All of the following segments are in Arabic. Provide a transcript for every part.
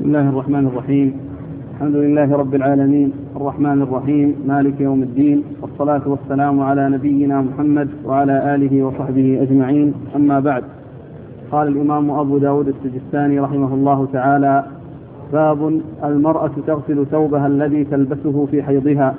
الله الرحمن الرحيم. الحمد لله رب العالمين الرحمن الرحيم مالك يوم الدين، والصلاة والسلام على نبينا محمد وعلى آله وصحبه أجمعين، أما بعد. قال الإمام أبو داود السجستاني رحمه الله تعالى: باب المرأة تغسل ثوبها الذي تلبسه في حيضها.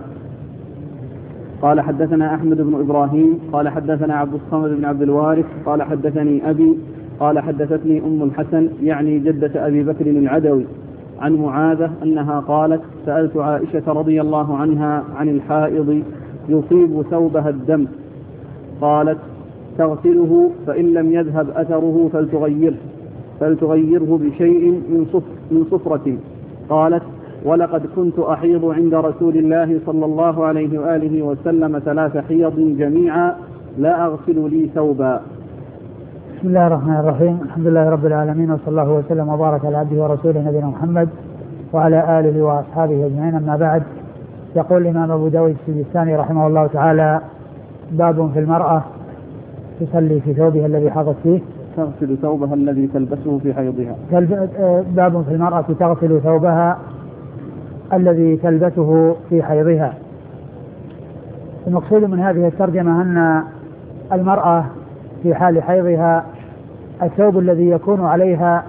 قال: حدثنا أحمد بن إبراهيم قال حدثنا عبد الصمد بن عبد الوارث قال حدثني أبي قال حدثتني أم الحسن يعني جدة أبي بكر العدوي عن معاذة أنها قالت: سألت عائشة رضي الله عنها عن الحائض يصيب ثوبها الدم، قالت: تغسله فإن لم يذهب أثره فلتغيره بشيء من صفرة. قالت: ولقد كنت أحيض عند رسول الله صلى الله عليه وآله وسلم 3 حيض جميعا لا أغسل لي ثوبا. بسم الله الرحمن الرحيم. الحمد لله رب العالمين، وصلى الله وسلم وبارك على عبده ورسوله نبينا محمد وعلى آله وأصحابه أجمعين، أما بعد. يقول الإمام أبو داود السجستاني رحمه الله تعالى: باب في المرأة تصلي في ثوبها الذي حاضت فيه، تغسل ثوبها الذي تلبسه في حيضها. باب في المرأة تغسل ثوبها الذي تلبسه في حيضها. المقصود من هذه الترجمة أن المرأة في حال حيضها الثوب الذي يكون عليها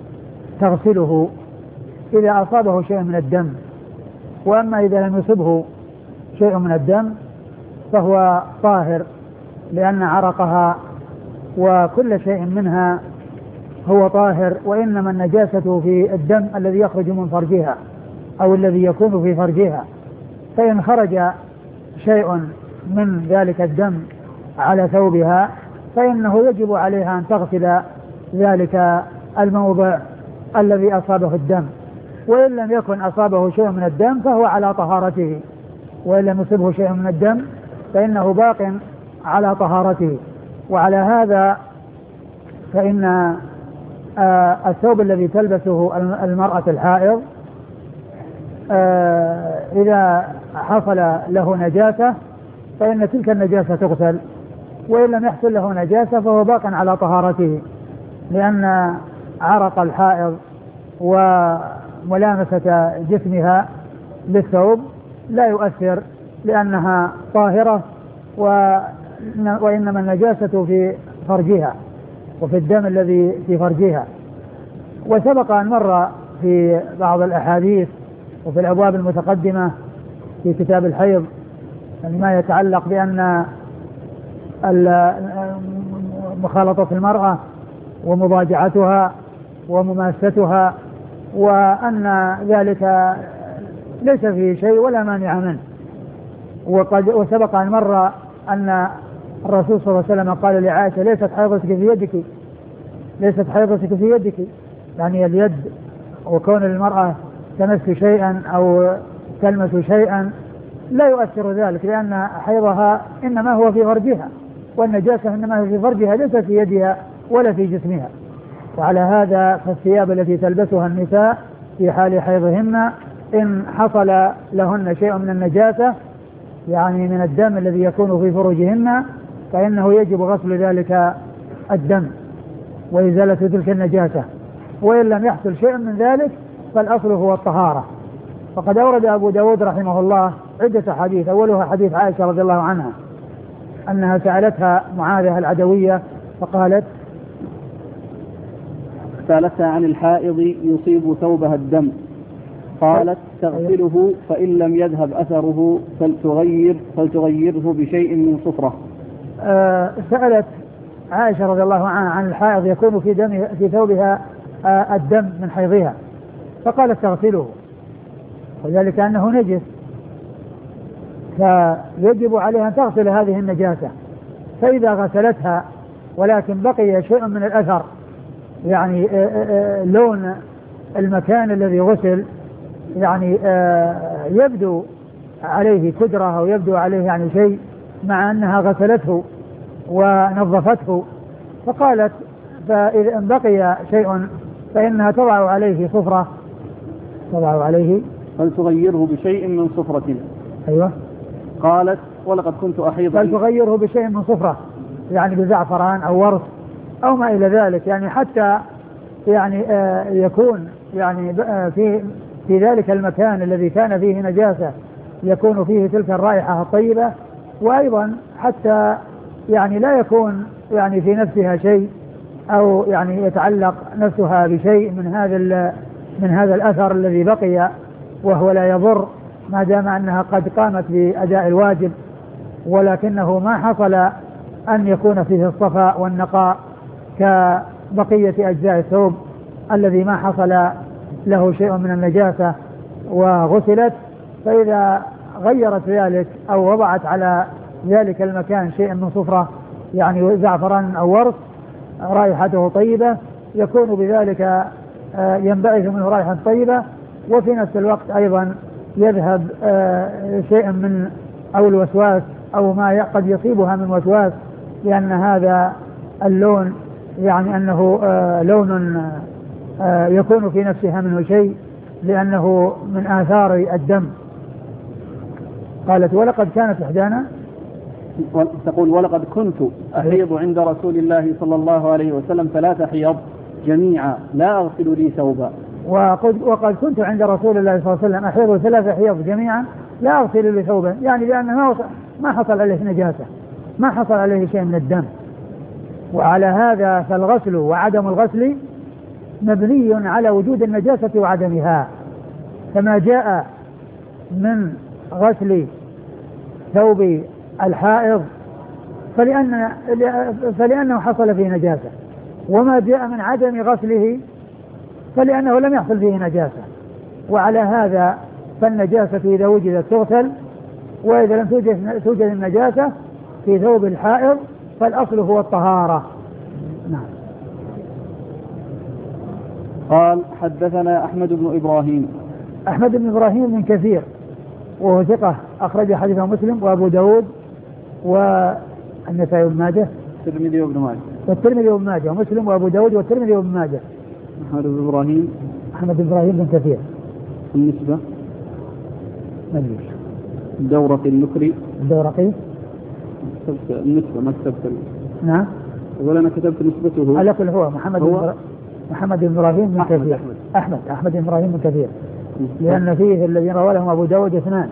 تغسله إذا أصابه شيء من الدم، وأما إذا لم يصبه شيء من الدم فهو طاهر، لأن عرقها وكل شيء منها هو طاهر، وإنما النجاسة في الدم الذي يخرج من فرجها أو الذي يكون في فرجها، فإن خرج شيء من ذلك الدم على ثوبها فإنه يجب عليها أن تغسل ذلك الموضع الذي أصابه الدم، وإن لم يكن أصابه شيء من الدم فهو على طهارته، وإن لم يصبه شيء من الدم فإنه باق على طهارته. وعلى هذا فإن الثوب الذي تلبسه المرأة الحائض إذا حصل له نجاسة فإن تلك النجاسة تغسل، وإن لم يحصل له نجاسة فهو باق على طهارته، لأن عرق الحائض وملامسة جسمها للثوب لا يؤثر، لأنها طاهرة، وإنما النجاسة في فرجها وفي الدم الذي في فرجها. وسبق أن مر في بعض الأحاديث وفي الأبواب المتقدمة في كتاب الحيض يعني ما يتعلق بأن مخالطة المرأة ومضاجعتها ومماستها، وأن ذلك ليس فيه شيء ولا مانع منه. وسبق أن مر أن الرسول صلى الله عليه وسلم قال لعائشة: ليست حيضتك في يدك، يعني اليد، وكون المرأة تمس شيئا أو تلمس شيئا لا يؤثر ذلك، لأن حيضها إنما هو في فرجها، والنجاسة إنما هي في فرجها ليس في يدها ولا في جسمها. وعلى هذا فالثياب التي تلبسها النساء في حال حيضهن إن حصل لهن شيء من النجاسة يعني من الدم الذي يكون في فروجهن فإنه يجب غسل ذلك الدم وإزالة تلك النجاسة، وإن لم يحصل شيء من ذلك فالأصل هو الطهارة. فقد أورد أبو داود رحمه الله عدة حديث، أولها حديث عائشة رضي الله عنها أنها سألتها معاذة العدوية فقالت: سألتها عن الحائض يصيب ثوبها الدم، قالت: تغسله فإن لم يذهب أثره فلتغيره بشيء من صفرة. سألت عائشة رضي الله عنها عن الحائض يكون في ثوبها الدم من حيضها، فقالت: تغسله، وذلك أنه نجس، فيجب عليها أن تغسل هذه النجاسة. فإذا غسلتها ولكن بقي شيء من الأثر، يعني لون المكان الذي غسل يعني يبدو عليه كدرة أو يبدو عليه يعني شيء مع أنها غسلته ونظفته، فقالت: فإذا بقي شيء فإنها تضع عليه صفرة، فلتغيره بشيء من صفرة. أيوة. قالت: ولقد كنت أحيض. فلتغيره بشيء من صفرة، يعني بزعفران أو ورس أو ما إلى ذلك، يعني حتى يعني يكون يعني في ذلك المكان الذي كان فيه نجاسة يكون فيه تلك الرائحة الطيبة، وأيضا حتى يعني لا يكون يعني في نفسها شيء أو يعني يتعلق نفسها بشيء من هذا الأثر الذي بقي، وهو لا يضر ما دام أنها قد قامت بأداء الواجب، ولكنه ما حصل أن يكون فيه الصفاء والنقاء كبقية أجزاء الثوب الذي ما حصل له شيء من النجاسة وغسلت. فإذا غيرت ذلك أو وضعت على ذلك المكان شيء من صفرة يعني زعفران أو ورق رائحته طيبة، يكون بذلك ينبعث منه رائحة طيبة، وفي نفس الوقت أيضا يذهب شيء من أو الوسواس أو ما قد يصيبها من وسواس، لأن هذا اللون يعني أنه لون يكون في نفسها منه شيء لأنه من آثار الدم. قالت ولقد كانت إحدانا تقول ولقد كنت أحيض عند رسول الله صلى الله عليه وسلم 3 حيض جميعا لا أغسل لي ثوبا. وقد كنت عند رسول الله صلى الله عليه وسلم أحيض 3 حيض جميعا لا أغسل لي ثوبا، يعني لأنه ما حصل عليه نجاسة، ما حصل عليه شيء من الدم. وعلى هذا فالغسل وعدم الغسل مبني على وجود النجاسة وعدمها، فما جاء من غسل ثوب الحائض فلأنه حصل فيه نجاسة، وما جاء من عدم غسله فلأنه لم يحصل فيه نجاسة. وعلى هذا فالنجاسة إذا وجدت تغسل، وإذا لم توجد النجاسة في ثوب الحائض فالأصل هو الطهارة. نعم. قال حدثنا أحمد بن إبراهيم. أحمد بن إبراهيم بن كثير وهو ثقة أخرج حديثه مسلم وأبو داود والنسائي وابن ماجه والترمذي وابن ماجه ومسلم وأبو داود والترمذي وابن ماجه. أحمد بن إبراهيم بن كثير. النسبة مجلس الدورقي النكري. النسبة ما كتبت. نعم. ولا أنا كتبت نسبته. لكن هو محمد بن إبراهيم بن كثير. أحمد بن إبراهيم بن كثير، لأن فيه الذين روى لهم أبو داود 2،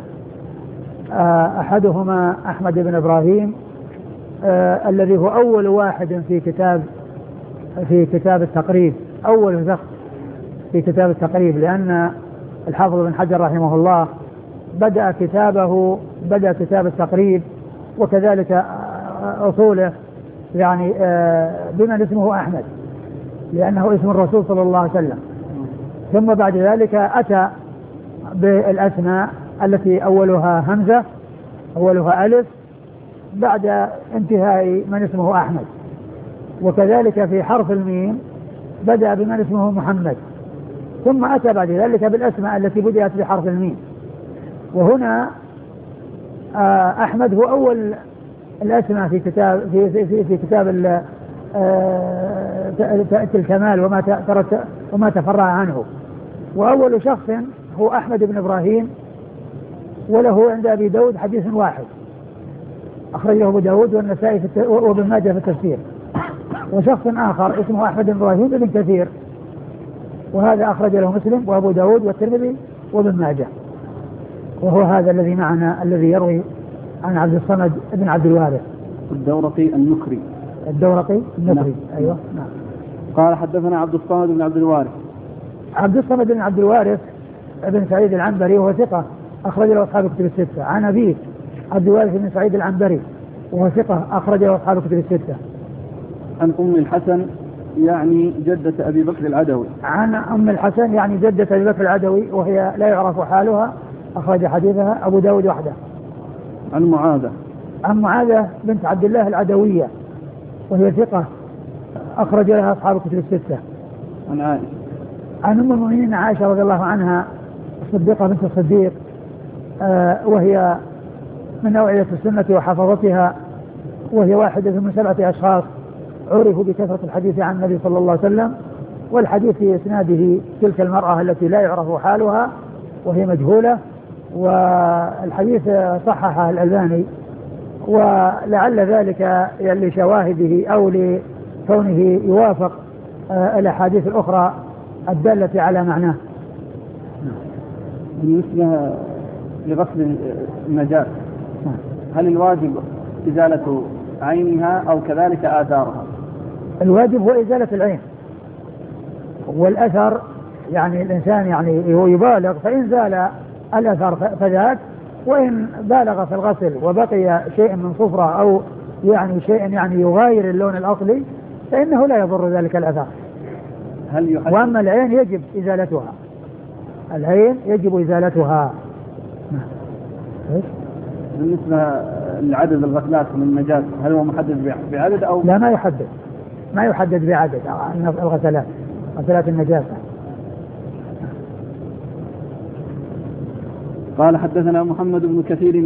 أحدهما أحمد بن إبراهيم الذي هو أول واحد في كتاب التقريب، أول شخص في كتاب التقريب، لأن الحافظ بن حجر رحمه الله بدأ كتاب التقريب وكذلك أصوله يعني بمن اسمه أحمد، لأنه اسم الرسول صلى الله عليه وسلم. ثم بعد ذلك أتى بالأسماء التي أولها همزة أولها ألف بعد انتهاء من اسمه أحمد، وكذلك في حرف الميم بدأ بمن اسمه محمد، ثم أتى بعد ذلك بالأسماء التي بدأت بحرف الميم. وهنا أحمد هو أول الأسماء في كتاب الكمال وما تفرع عنه. وأول شخص هو أحمد بن إبراهيم، وله عند أبي داود حديث واحد أخرجه أبو داود والنسائي وابن ماجه في التفسير. وشخص آخر اسمه أحمد بن إبراهيم بن كثير، وهذا أخرج له مسلم وأبو داود والترمذي وابن ماجه، وهو هذا الذي معنا الذي يروي عن عبد الصمد بن عبد الوارث الدورقي النكري. نعم. أيوة نعم. قال حدثنا عبد الصمد بن عبد الوارث. عبد الصمد بن عبد الوارث ابن سعيد العنبري وهو ثقة أخرج له أصحاب كتب الستة. عن أبيه عبد الوارث بن سعيد العنبري وهو ثقة أخرج له أصحاب كتب الستة. عن أم الحسن يعني جدة أبي بكر العدوي. عن أم الحسن يعني جدة أبي بكر العدوي وهي لا يعرف حالها، أخرج حديثها أبو داود وحده. عن معاذة بنت عبد الله العدوية وهي ثقة أخرج لها أصحاب كتب الستة. عن أم المؤمنين عائشة رضي الله عنها الصديقة بنت الصديق، وهي من أوعية السنة وحفظتها، وهي واحدة من 7 أشخاص عرفوا بكثرة الحديث عن النبي صلى الله عليه وسلم. والحديث في إسناده تلك المرأة التي لا يعرف حالها وهي مجهولة، والحديث صححه الألباني، ولعل ذلك لشواهده أو لكونه يوافق الأحاديث الأخرى الدالة على معناه. بالنسبة لغسل النجاسة هل الواجب إزالة عينها أو كذلك آثارها؟ الواجب هو إزالة العين، والأثر يعني الإنسان يعني هو يبالغ فإن زال الأثر فذاك، وإن بالغ في الغسل وبقي شيء من صفرة أو يعني شيء يعني يغاير اللون الأصلي فإنه لا يضر ذلك الأثر. وأما العين يجب إزالتها، العين يجب إزالتها. بالنسبة لعدد الغسلات من النجاسة هل هو محدد بعدد أو لا؟ ما يحدد بعدد الغسلات، غسلات النجاسة. قال حدثنا محمد بن كثير